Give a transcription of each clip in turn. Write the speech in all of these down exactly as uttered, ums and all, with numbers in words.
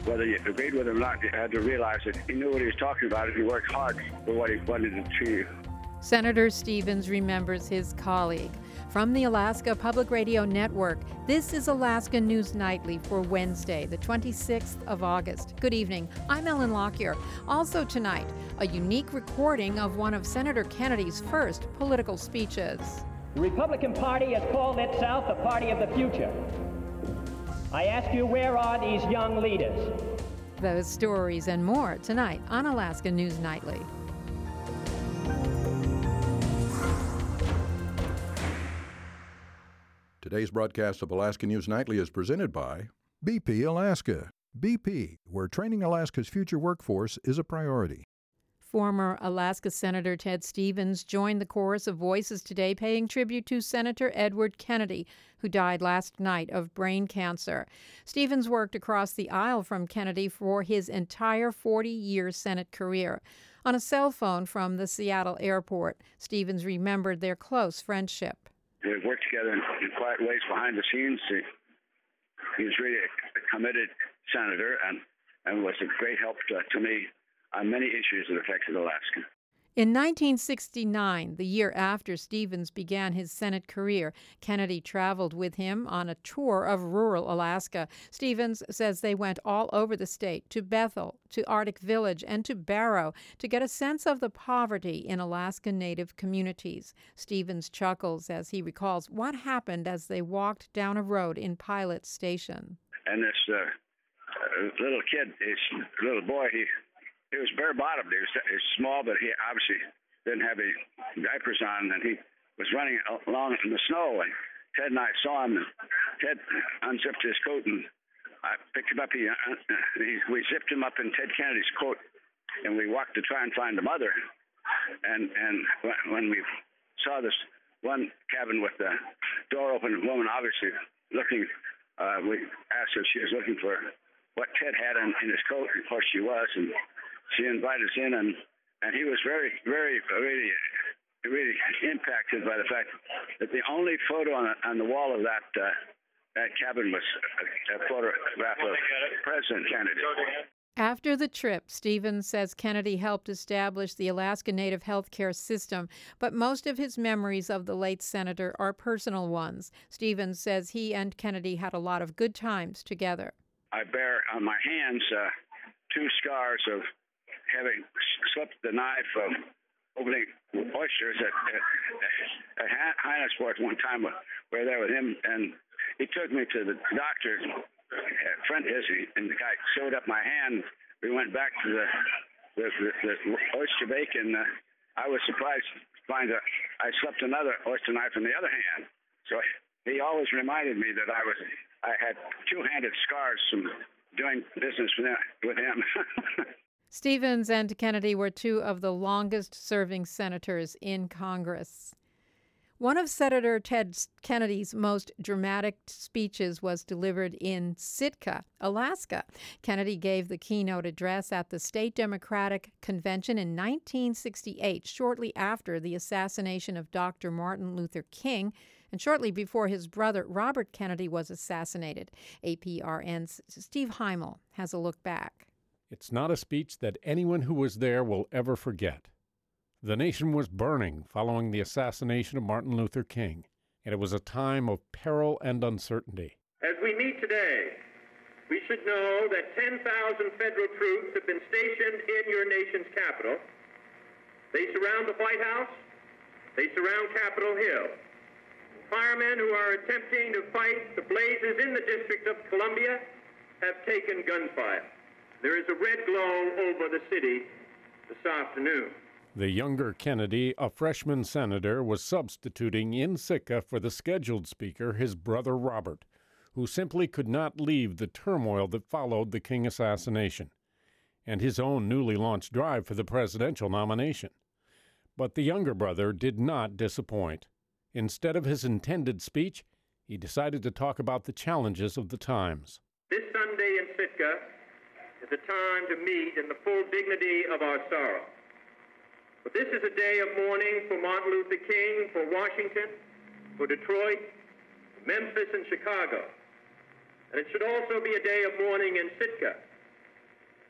whether you agreed with him or not, you had to realize that he knew what he was talking about and he worked hard for what he wanted to achieve. Senator Stevens remembers his colleague. From the Alaska Public Radio Network, this is Alaska News Nightly for Wednesday, the twenty-sixth of August. Good evening. I'm Ellen Lockyer. Also tonight, a unique recording of one of Senator Kennedy's first political speeches. The Republican Party has called itself the party of the future. I ask you, where are these young leaders? Those stories and more tonight on Alaska News Nightly. Today's broadcast of Alaska News Nightly is presented by B P Alaska. B P, where training Alaska's future workforce is a priority. Former Alaska Senator Ted Stevens joined the chorus of voices today paying tribute to Senator Edward Kennedy, who died last night of brain cancer. Stevens worked across the aisle from Kennedy for his entire forty-year Senate career. On a cell phone from the Seattle airport, Stevens remembered their close friendship. We worked together in, in quiet ways behind the scenes. He, he was really a committed senator and, and was a great help to, to me on many issues that affected Alaska. In nineteen sixty-nine, the year after Stevens began his Senate career, Kennedy traveled with him on a tour of rural Alaska. Stevens says they went all over the state, to Bethel, to Arctic Village, and to Barrow, to get a sense of the poverty in Alaska Native communities. Stevens chuckles as he recalls what happened as they walked down a road in Pilot Station. And this uh, little kid, this little boy, he He was bare-bottomed. He was, he was small, but he obviously didn't have any diapers on, and he was running along in the snow. And Ted and I saw him, and Ted unzipped his coat, and I picked him up. He, uh, he, we zipped him up in Ted Kennedy's coat, and we walked to try and find the mother. And and when we saw this one cabin with the door open, a woman obviously looking, uh, we asked her if she was looking for what Ted had in, in his coat. Of course she was, and she invited us in, and, and he was very, very, really, really impacted by the fact that the only photo on, on the wall of that uh, that cabin was a, a photograph of President Kennedy. After the trip, Stevens says Kennedy helped establish the Alaska Native health care system, but most of his memories of the late senator are personal ones. Stevens says he and Kennedy had a lot of good times together. I bear on my hands uh, two scars of having slipped the knife of opening oysters at, at, at Hyannisport one time. We were there with him, and he took me to the doctor, a friend of his, and the guy sewed up my hand. We went back to the, the, the, the oyster bacon. Uh, I was surprised to find that I slipped another oyster knife in the other hand. So he always reminded me that I was I had two-handed scars from doing business with him. Stevens and Kennedy were two of the longest-serving senators in Congress. One of Senator Ted Kennedy's most dramatic speeches was delivered in Sitka, Alaska. Kennedy gave the keynote address at the State Democratic Convention in nineteen sixty-eight, shortly after the assassination of Doctor Martin Luther King, and shortly before his brother Robert Kennedy was assassinated. A P R N's Steve Heimel has a look back. It's not a speech that anyone who was there will ever forget. The nation was burning following the assassination of Martin Luther King, and it was a time of peril and uncertainty. As we meet today, we should know that ten thousand federal troops have been stationed in your nation's capital. They surround the White House. They surround Capitol Hill. Firemen who are attempting to fight the blazes in the District of Columbia have taken gunfire. There is a red glow over the city this afternoon. The younger Kennedy, a freshman senator, was substituting in Sitka for the scheduled speaker, his brother Robert, who simply could not leave the turmoil that followed the King assassination and his own newly launched drive for the presidential nomination. But the younger brother did not disappoint. Instead of his intended speech, he decided to talk about the challenges of the times. This Sunday in Sitka is a time to meet in the full dignity of our sorrow. But this is a day of mourning for Martin Luther King, for Washington, for Detroit, Memphis, and Chicago. And it should also be a day of mourning in Sitka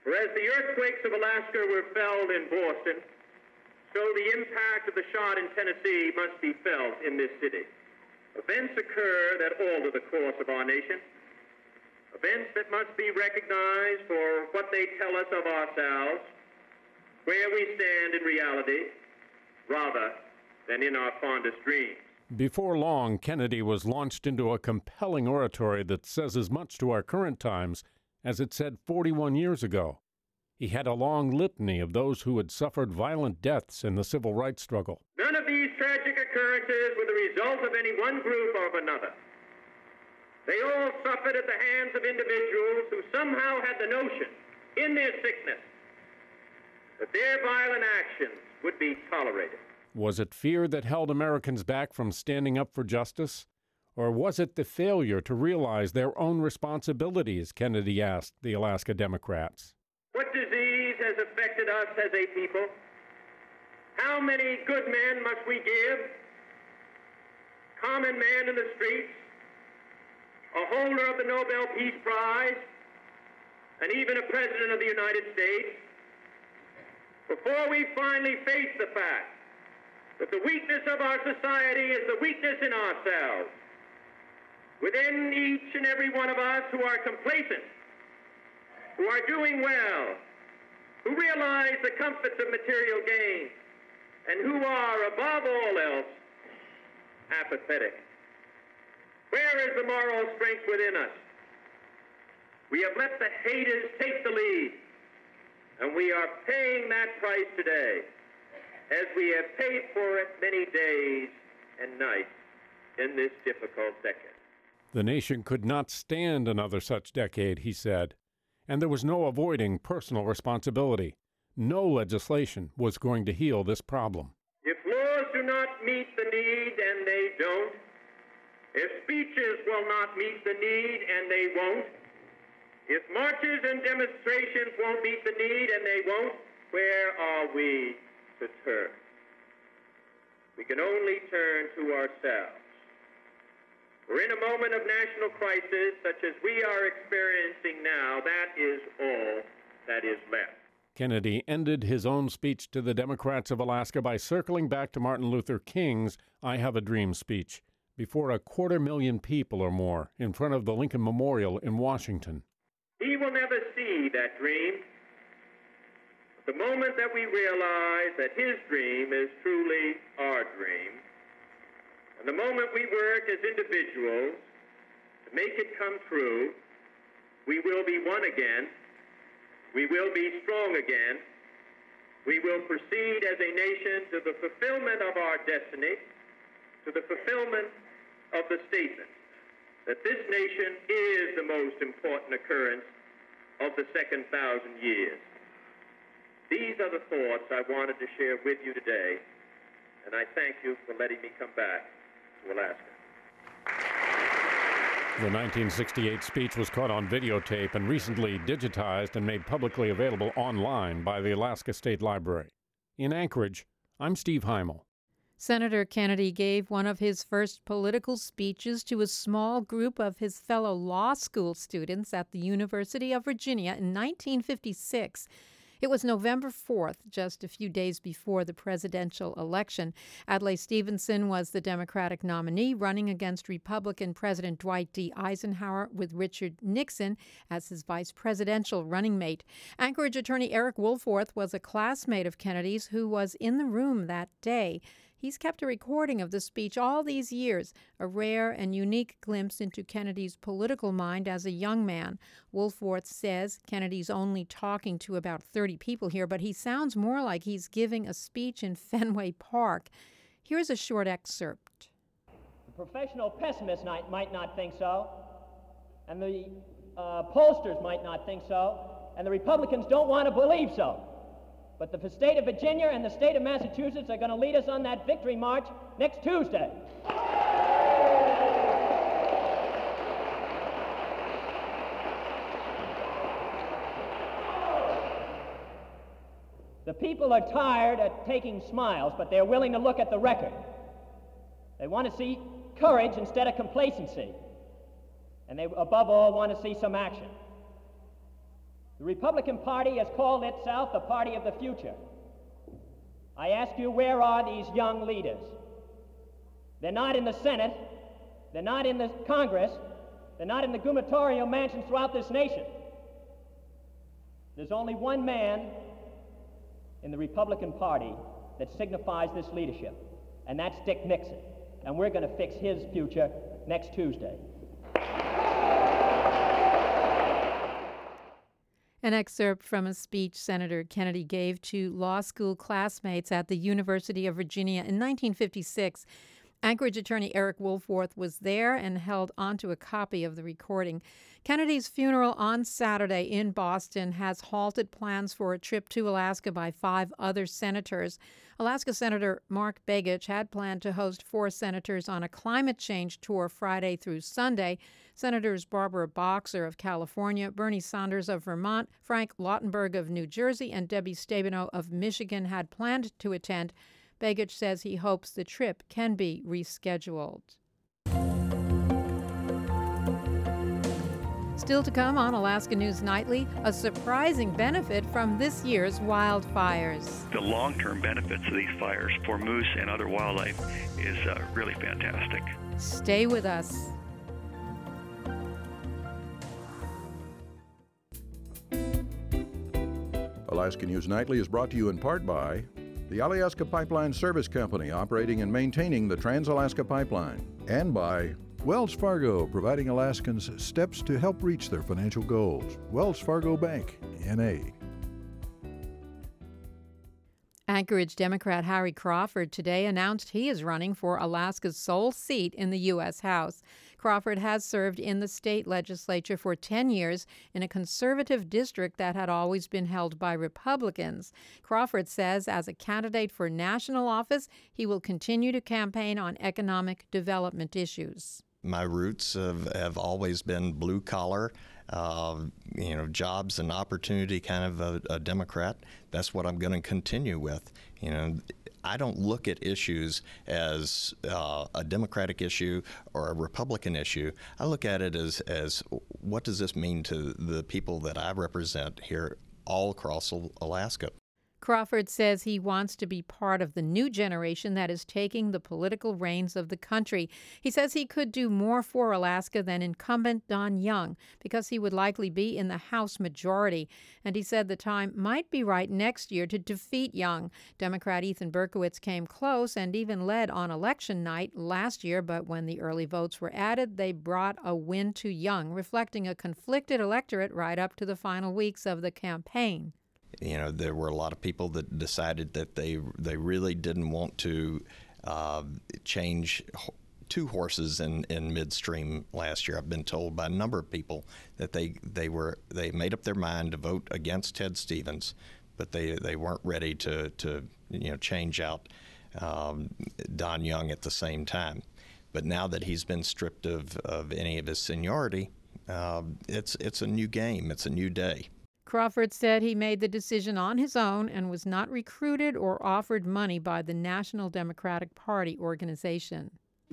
For as the earthquakes of Alaska were felt in Boston, so the impact of the shot in Tennessee must be felt in this city. Events occur that alter the course of our nation, events that must be recognized for what they tell us of ourselves, where we stand in reality, rather than in our fondest dreams. Before long, Kennedy was launched into a compelling oratory that says as much to our current times as it said forty-one years ago. He had a long litany of those who had suffered violent deaths in the civil rights struggle. None of these tragic occurrences were the result of any one group or of another. They all suffered at the hands of individuals who somehow had the notion, in their sickness, that their violent actions would be tolerated. Was it fear that held Americans back from standing up for justice? Or was it the failure to realize their own responsibilities, Kennedy asked the Alaska Democrats. What disease has affected us as a people? How many good men must we give? Common man in the streets, a holder of the Nobel Peace Prize, and even a president of the United States, before we finally face the fact that the weakness of our society is the weakness in ourselves. Within each and every one of us who are complacent, who are doing well, who realize the comforts of material gain, and who are, above all else, apathetic. Where is the moral strength within us? We have let the haters take the lead, and we are paying that price today, as we have paid for it many days and nights in this difficult decade. The nation could not stand another such decade, he said, and there was no avoiding personal responsibility. No legislation was going to heal this problem. If laws do not meet the need, and they don't, if speeches will not meet the need, and they won't, if marches and demonstrations won't meet the need, and they won't, where are we to turn? We can only turn to ourselves. We're in a moment of national crisis such as we are experiencing now. That is all that is left. Kennedy ended his own speech to the Democrats of Alaska by circling back to Martin Luther King's I Have a Dream speech before a quarter million people or more in front of the Lincoln Memorial in Washington. He will never see that dream. The moment that we realize that his dream is truly our dream, and the moment we work as individuals to make it come true, we will be one again, we will be strong again, we will proceed as a nation to the fulfillment of our destiny, to the fulfillment of the statement that this nation is the most important occurrence of the second thousand years. These are the thoughts I wanted to share with you today, and I thank you for letting me come back to Alaska. The nineteen sixty-eight speech was caught on videotape and recently digitized and made publicly available online by the Alaska State Library. In Anchorage, I'm Steve Heimel. Senator Kennedy gave one of his first political speeches to a small group of his fellow law school students at the University of Virginia in nineteen fifty-six. It was November fourth, just a few days before the presidential election. Adlai Stevenson was the Democratic nominee, running against Republican President Dwight D. Eisenhower with Richard Nixon as his vice presidential running mate. Anchorage attorney Eric Woolforth was a classmate of Kennedy's who was in the room that day. He's kept a recording of the speech all these years, a rare and unique glimpse into Kennedy's political mind as a young man. Woolforth says Kennedy's only talking to about thirty people here, but he sounds more like he's giving a speech in Fenway Park. Here's a short excerpt. The professional pessimists might, might not think so, and the uh, pollsters might not think so, and the Republicans don't want to believe so. But the state of Virginia and the state of Massachusetts are going to lead us on that victory march next Tuesday. The people are tired of taking smiles, but they're willing to look at the record. They want to see courage instead of complacency. And they, above all, want to see some action. The Republican Party has called itself the party of the future. I ask you, where are these young leaders? They're not in the Senate, they're not in the Congress, they're not in the gubernatorial mansions throughout this nation. There's only one man in the Republican Party that signifies this leadership, and that's Dick Nixon. And we're going to fix his future next Tuesday. An excerpt from a speech Senator Kennedy gave to law school classmates at the University of Virginia in nineteen fifty-six. Anchorage attorney Eric Wolforth was there and held onto a copy of the recording. Kennedy's funeral on Saturday in Boston has halted plans for a trip to Alaska by five other senators. Alaska Senator Mark Begich had planned to host four senators on a climate change tour Friday through Sunday. Senators Barbara Boxer of California, Bernie Sanders of Vermont, Frank Lautenberg of New Jersey, and Debbie Stabenow of Michigan had planned to attend. Begich says he hopes the trip can be rescheduled. Still to come on Alaska News Nightly, a surprising benefit from this year's wildfires. The long-term benefits of these fires for moose and other wildlife is uh, really fantastic. Stay with us. Alaska News Nightly is brought to you in part by the Alyeska Pipeline Service Company, operating and maintaining the Trans-Alaska Pipeline, and by Wells Fargo, providing Alaskans steps to help reach their financial goals. Wells Fargo Bank, N A Anchorage Democrat Harry Crawford today announced he is running for Alaska's sole seat in the U S House. Crawford has served in the state legislature for ten years in a conservative district that had always been held by Republicans. Crawford says as a candidate for national office, he will continue to campaign on economic development issues. My roots have, have always been blue collar, uh, you know, jobs and opportunity kind of a, a Democrat. That's what I'm going to continue with. You know, I don't look at issues as uh, a Democratic issue or a Republican issue. I look at it as, as what does this mean to the people that I represent here all across Alaska. Crawford says he wants to be part of the new generation that is taking the political reins of the country. He says he could do more for Alaska than incumbent Don Young because he would likely be in the House majority. And he said the time might be right next year to defeat Young. Democrat Ethan Berkowitz came close and even led on election night last year, but when the early votes were added, they brought a win to Young, reflecting a conflicted electorate right up to the final weeks of the campaign. You know, there were a lot of people that decided that they they really didn't want to uh, change two horses in, in midstream last year. I've been told by a number of people that they they were they made up their mind to vote against Ted Stevens, but they, they weren't ready to to you know change out um, Don Young at the same time. But now that he's been stripped of, of any of his seniority, uh, it's it's a new game. It's a new day. Crawford said he made the decision on his own and was not recruited or offered money by the National Democratic Party organization.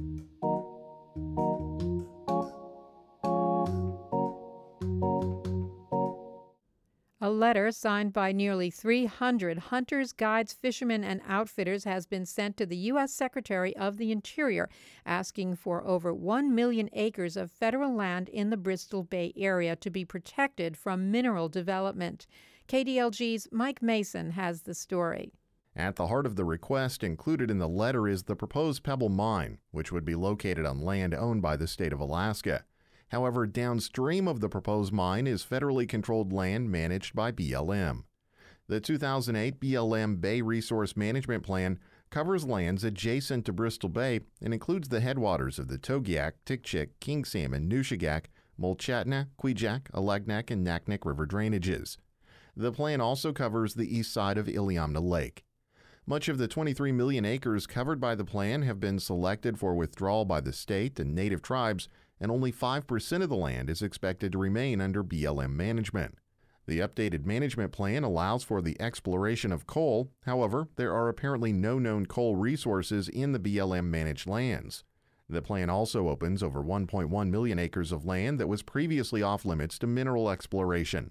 A letter signed by nearly three hundred hunters, guides, fishermen, and outfitters has been sent to the U S Secretary of the Interior asking for over one million acres of federal land in the Bristol Bay area to be protected from mineral development. K D L G's Mike Mason has the story. At the heart of the request included in the letter is the proposed Pebble Mine, which would be located on land owned by the state of Alaska. However, downstream of the proposed mine is federally controlled land managed by B L M. The two thousand eight B L M Bay Resource Management Plan covers lands adjacent to Bristol Bay and includes the headwaters of the Togiak, Tikchik, King Salmon, Nushagak, Mulchatna, Kwijak, Alagnak, and Naknek River drainages. The plan also covers the east side of Iliamna Lake. Much of the twenty-three million acres covered by the plan have been selected for withdrawal by the state and native tribes, and only five percent of the land is expected to remain under B L M management. The updated management plan allows for the exploration of coal. However, there are apparently no known coal resources in the B L M-managed lands. The plan also opens over one point one million acres of land that was previously off-limits to mineral exploration.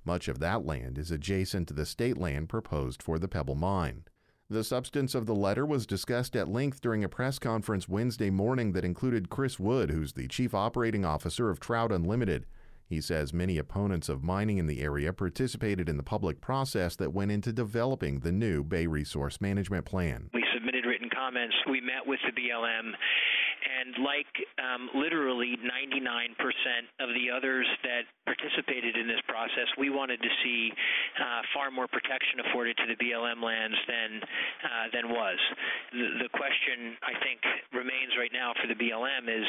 Much of that land is adjacent to the state land proposed for the Pebble Mine. The substance of the letter was discussed at length during a press conference Wednesday morning that included Chris Wood, who's the chief operating officer of Trout Unlimited. He says many opponents of mining in the area participated in the public process that went into developing the new Bay Resource Management Plan. We submitted written comments. We met with the B L M. And like um, literally ninety-nine percent of the others that participated in this process, we wanted to see uh, far more protection afforded to the B L M lands than uh, than was. The, the question, I think, remains right now for the B L M is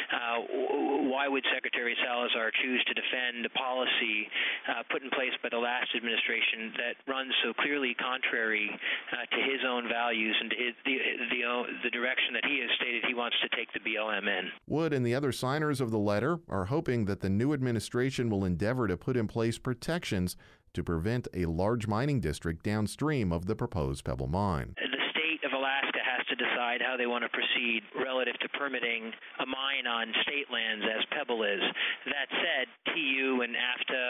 uh, why would Secretary Salazar choose to defend a policy uh, put in place by the last administration that runs so clearly contrary uh, to his own values and to his, the, the, the direction that he has stated he wants to take the B L M in. Wood and the other signers of the letter are hoping that the new administration will endeavor to put in place protections to prevent a large mining district downstream of the proposed Pebble Mine. The state of Alaska has to decide how they want to proceed relative to permitting a mine on state lands as Pebble is. That said, T U and AFTA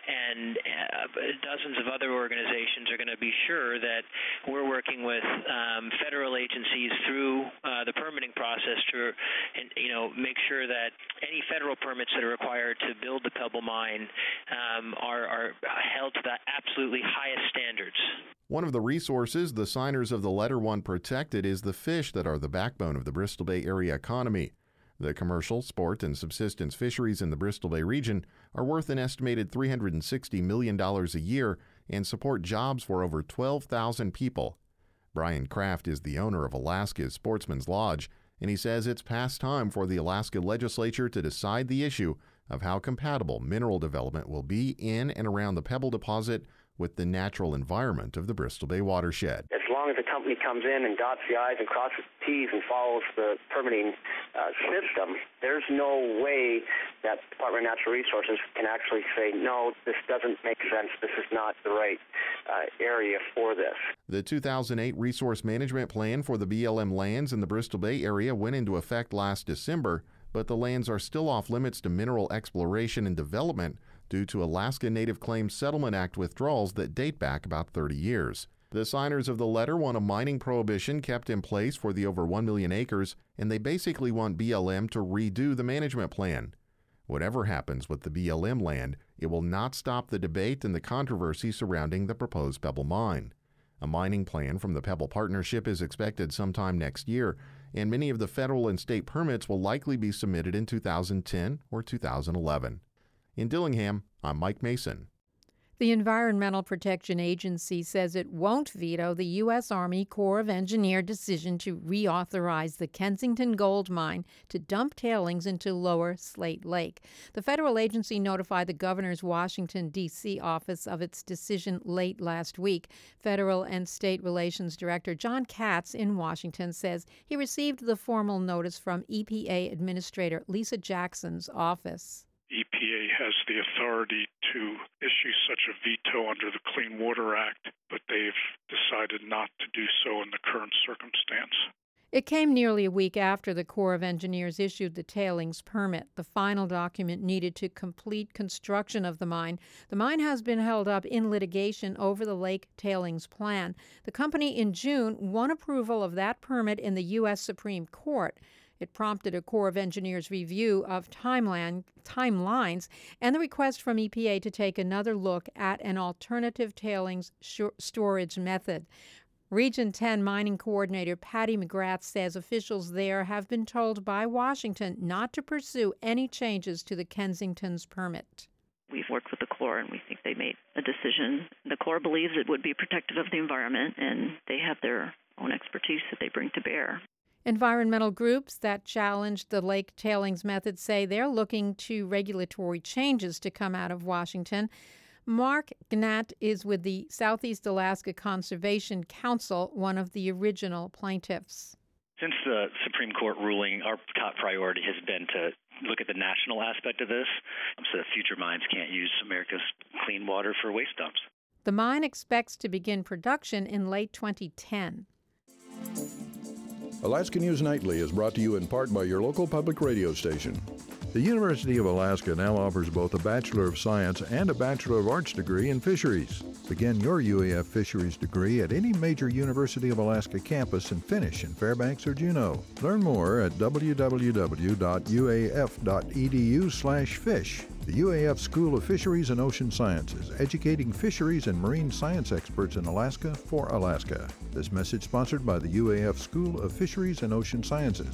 and uh, dozens of other organizations are going to be sure that we're working with um, federal agencies through uh, the permitting process to, and, you know, make sure that any federal permits that are required to build the Pebble Mine um, are, are held to the absolutely highest standards. One of the resources the signers of the letter want protected is the fish that are the backbone of the Bristol Bay area economy. The commercial, sport, and subsistence fisheries in the Bristol Bay region are worth an estimated three hundred sixty million dollars a year and support jobs for over twelve thousand people. Brian Kraft is the owner of Alaska's Sportsman's Lodge, and he says it's past time for the Alaska legislature to decide the issue of how compatible mineral development will be in and around the Pebble deposit with the natural environment of the Bristol Bay watershed. As long as the company comes in and dots the I's and crosses the T's and follows the permitting uh, system, there's no way that the Department of Natural Resources can actually say, no, this doesn't make sense, this is not the right uh, area for this. The two thousand eight Resource Management Plan for the B L M lands in the Bristol Bay area went into effect last December, but the lands are still off limits to mineral exploration and development due to Alaska Native Claims Settlement Act withdrawals that date back about thirty years. The signers of the letter want a mining prohibition kept in place for the over one million acres, and they basically want B L M to redo the management plan. Whatever happens with the B L M land, it will not stop the debate and the controversy surrounding the proposed Pebble Mine. A mining plan from the Pebble Partnership is expected sometime next year, and many of the federal and state permits will likely be submitted in two thousand ten or two thousand eleven. In Dillingham, I'm Mike Mason. The Environmental Protection Agency says it won't veto the U S. Army Corps of Engineers decision to reauthorize the Kensington gold mine to dump tailings into Lower Slate Lake. The federal agency notified the governor's Washington, D C office of its decision late last week. Federal and State Relations Director John Katz in Washington says he received the formal notice from E P A Administrator Lisa Jackson's office. E P A has the authority to issue such a veto under the Clean Water Act, but they've decided not to do so in the current circumstance. It came nearly a week after the Corps of Engineers issued the tailings permit, the final document needed to complete construction of the mine. The mine has been held up in litigation over the Lake Tailings Plan. The company in June won approval of that permit in the U S. Supreme Court. It prompted a Corps of Engineers review of timeline, timelines and the request from E P A to take another look at an alternative tailings sh- storage method. Region ten Mining Coordinator Patty McGrath says officials there have been told by Washington not to pursue any changes to the Kensington's permit. We've worked with the Corps, and we think they made a decision. The Corps believes it would be protective of the environment, and they have their own expertise that they bring to bear. Environmental groups that challenge the lake tailings method say they're looking to regulatory changes to come out of Washington. Mark Gnat is with the Southeast Alaska Conservation Council, one of the original plaintiffs. Since the Supreme Court ruling, our top priority has been to look at the national aspect of this so that future mines can't use America's clean water for waste dumps. The mine expects to begin production in late twenty ten. Alaska News Nightly is brought to you in part by your local public radio station. The University of Alaska now offers both a Bachelor of Science and a Bachelor of Arts degree in fisheries. Begin your U A F fisheries degree at any major University of Alaska campus and finish in Fairbanks or Juneau. Learn more at w w w dot u a f dot e d u slash fish. The U A F School of Fisheries and Ocean Sciences, educating fisheries and marine science experts in Alaska for Alaska. This message sponsored by the U A F School of Fisheries and Ocean Sciences.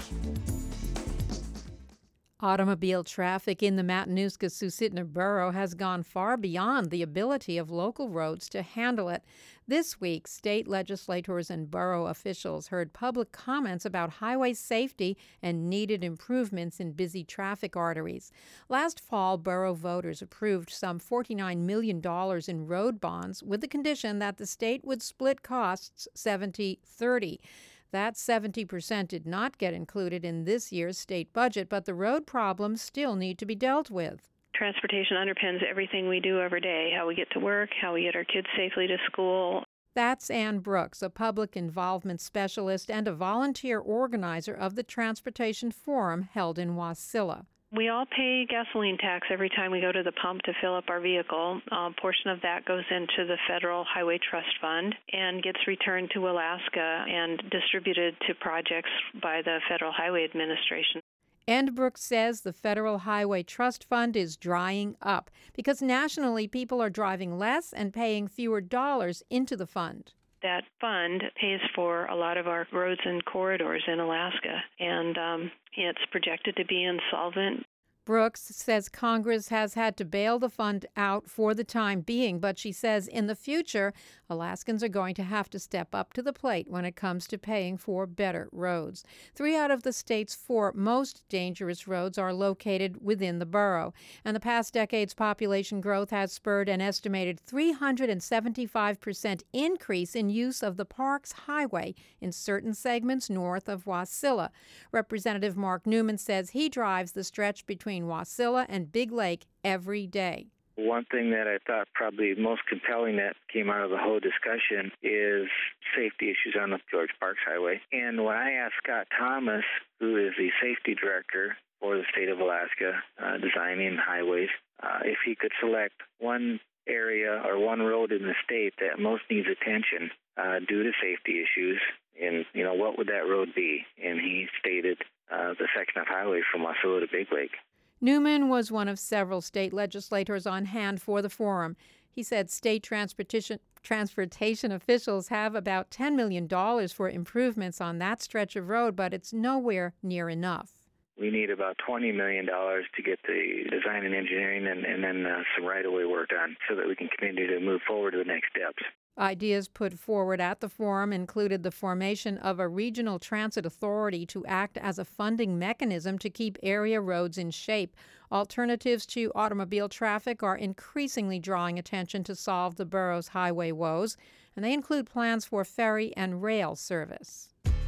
Automobile traffic in the Matanuska-Susitna Borough has gone far beyond the ability of local roads to handle it. This week, state legislators and borough officials heard public comments about highway safety and needed improvements in busy traffic arteries. Last fall, borough voters approved some forty-nine million dollars in road bonds with the condition that the state would split costs seventy thirty. That seventy percent did not get included in this year's state budget, but the road problems still need to be dealt with. Transportation underpins everything we do every day, how we get to work, how we get our kids safely to school. That's Ann Brooks, a public involvement specialist and a volunteer organizer of the Transportation Forum held in Wasilla. We all pay gasoline tax every time we go to the pump to fill up our vehicle. A portion of that goes into the Federal Highway Trust Fund and gets returned to Alaska and distributed to projects by the Federal Highway Administration. And Brooks says the Federal Highway Trust Fund is drying up because nationally people are driving less and paying fewer dollars into the fund. That fund pays for a lot of our roads and corridors in Alaska, and um, it's projected to be insolvent. Brooks says Congress has had to bail the fund out for the time being, but she says in the future, Alaskans are going to have to step up to the plate when it comes to paying for better roads. Three out of the state's four most dangerous roads are located within the borough, and the past decade's population growth has spurred an estimated three hundred seventy-five percent increase in use of the Parks Highway in certain segments north of Wasilla. Representative Mark Newman says he drives the stretch between Wasilla and Big Lake every day. One thing that I thought probably most compelling that came out of the whole discussion is safety issues on the George Parks Highway. And when I asked Scott Thomas, who is the safety director for the state of Alaska, uh, designing highways, uh, if he could select one area or one road in the state that most needs attention uh, due to safety issues, and, you know, what would that road be? And he stated uh, the section of highway from Wasilla to Big Lake. Newman was one of several state legislators on hand for the forum. He said state transportation transportation officials have about ten million dollars for improvements on that stretch of road, but it's nowhere near enough. We need about twenty million dollars to get the design and engineering and, and then uh, some right-of-way work done so that we can continue to move forward to the next steps. Ideas put forward at the forum included the formation of a regional transit authority to act as a funding mechanism to keep area roads in shape. Alternatives to automobile traffic are increasingly drawing attention to solve the borough's highway woes, and they include plans for ferry and rail service.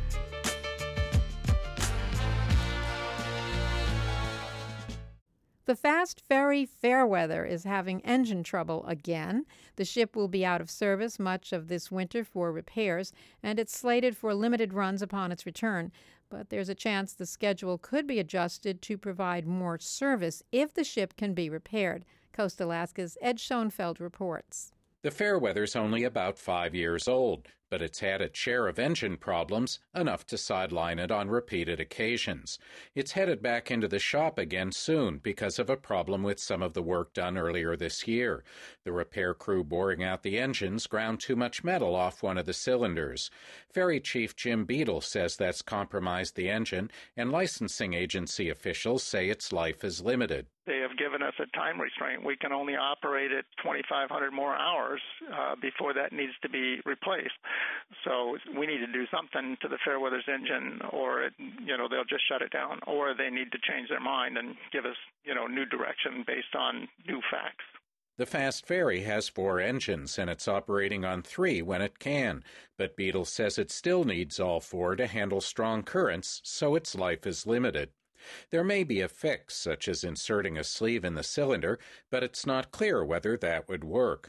The Fast Ferry Fairweather is having engine trouble again. The ship will be out of service much of this winter for repairs, and it's slated for limited runs upon its return. But there's a chance the schedule could be adjusted to provide more service if the ship can be repaired. Coast Alaska's Ed Schoenfeld reports. The Fairweather's only about five years old, but it's had its share of engine problems, enough to sideline it on repeated occasions. It's headed back into the shop again soon because of a problem with some of the work done earlier this year. The repair crew boring out the engines ground too much metal off one of the cylinders. Ferry Chief Jim Beadle says that's compromised the engine, and licensing agency officials say its life is limited. They have given us a time restraint. We can only operate it twenty-five hundred more hours uh, before that needs to be replaced. So we need to do something to the Fairweather's engine, or it, you know, they'll just shut it down, or they need to change their mind and give us, you know, new direction based on new facts. The Fast Ferry has four engines, and it's operating on three when it can, but Beadle says it still needs all four to handle strong currents, so its life is limited. There may be a fix, such as inserting a sleeve in the cylinder, but it's not clear whether that would work.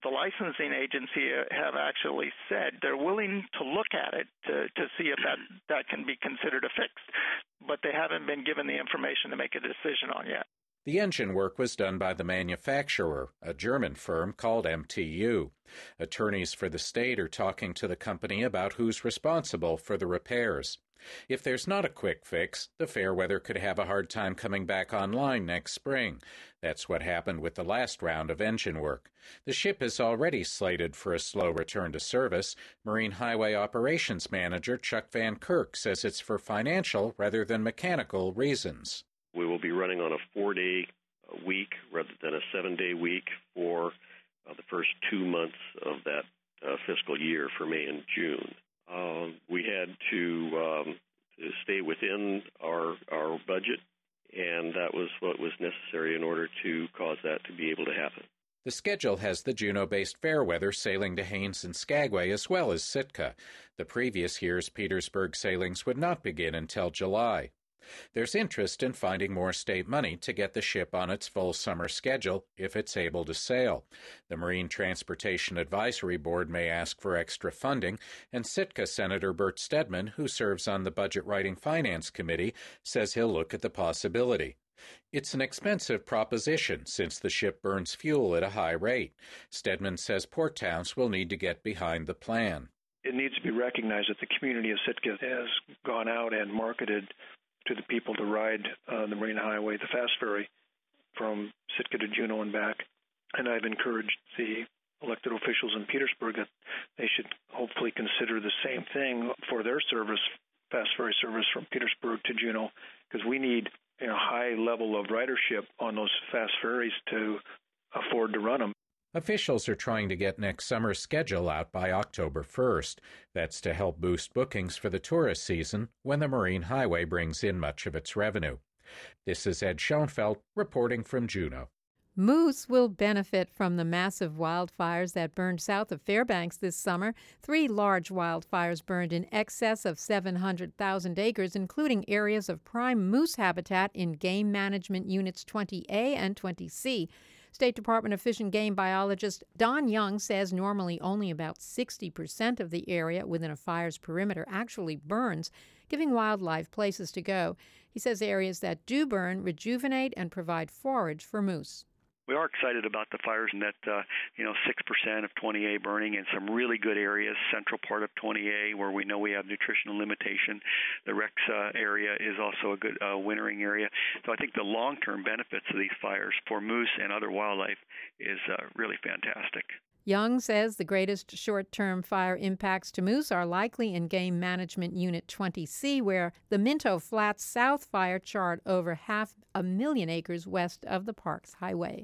the licensing agency have actually said they're willing to look at it to, to see if that, that can be considered a fix, but they haven't been given the information to make a decision on yet. The engine work was done by the manufacturer, a German firm called M T U. Attorneys for the state are talking to the company about who's responsible for the repairs. If there's not a quick fix, the Fairweather could have a hard time coming back online next spring. That's what happened with the last round of engine work. The ship is already slated for a slow return to service. Marine Highway Operations Manager Chuck Van Kirk says it's for financial rather than mechanical reasons. We will be running on a four-day week rather than a seven-day week for uh, the first two months of that uh, fiscal year for May and June. Uh, we had to, um, to stay within our our budget, and that was what was necessary in order to cause that to be able to happen. The schedule has the Juneau-based Fairweather sailing to Haines and Skagway as well as Sitka. The previous year's Petersburg sailings would not begin until July. There's interest in finding more state money to get the ship on its full summer schedule if it's able to sail. The Marine Transportation Advisory Board may ask for extra funding, and Sitka Senator Bert Stedman, who serves on the Budget Writing Finance Committee, says he'll look at the possibility. It's an expensive proposition since the ship burns fuel at a high rate. Stedman says port towns will need to get behind the plan. It needs to be recognized that the community of Sitka has gone out and marketed to the people to ride uh, the Marine Highway, the fast ferry, from Sitka to Juneau and back. And I've encouraged the elected officials in Petersburg that they should hopefully consider the same thing for their service, fast ferry service from Petersburg to Juneau, because we need a high level of ridership on those fast ferries to afford to run them. Officials are trying to get next summer's schedule out by October first. That's to help boost bookings for the tourist season when the Marine Highway brings in much of its revenue. This is Ed Schoenfeld reporting from Juneau. Moose will benefit from the massive wildfires that burned south of Fairbanks this summer. Three large wildfires burned in excess of seven hundred thousand acres, including areas of prime moose habitat in Game Management Units twenty A and twenty C. State Department of Fish and Game biologist Don Young says normally only about sixty percent of the area within a fire's perimeter actually burns, giving wildlife places to go. He says areas that do burn rejuvenate and provide forage for moose. We are excited about the fires in that, uh, you know, six percent of twenty A burning in some really good areas, central part of twenty A where we know we have nutritional limitation. The Rex uh, area is also a good uh, wintering area. So I think the long-term benefits of these fires for moose and other wildlife is uh, really fantastic. Young says the greatest short-term fire impacts to moose are likely in Game Management Unit twenty C, where the Minto Flats South fire charred over half a million acres west of the park's highway.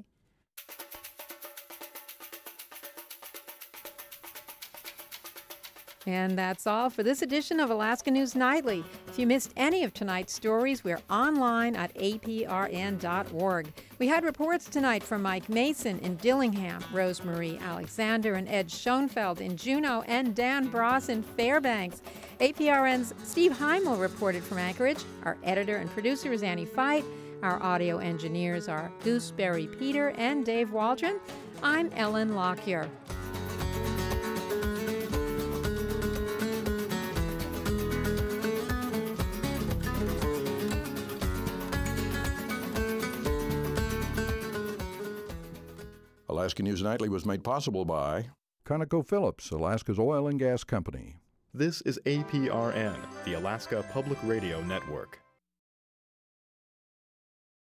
And that's all for this edition of Alaska News Nightly. If you missed any of tonight's stories, we're online at A P R N dot org. We had reports tonight from Mike Mason in Dillingham, Rosemarie Alexander and Ed Schoenfeld in Juneau, and Dan Bross in Fairbanks. A P R N's Steve Heimel reported from Anchorage. Our editor and producer is Annie Fight. Our audio engineers are Gooseberry Peter and Dave Waldron. I'm Ellen Lockyer. Alaska News Nightly was made possible by ConocoPhillips, Alaska's oil and gas company. This is A P R N, the Alaska Public Radio Network.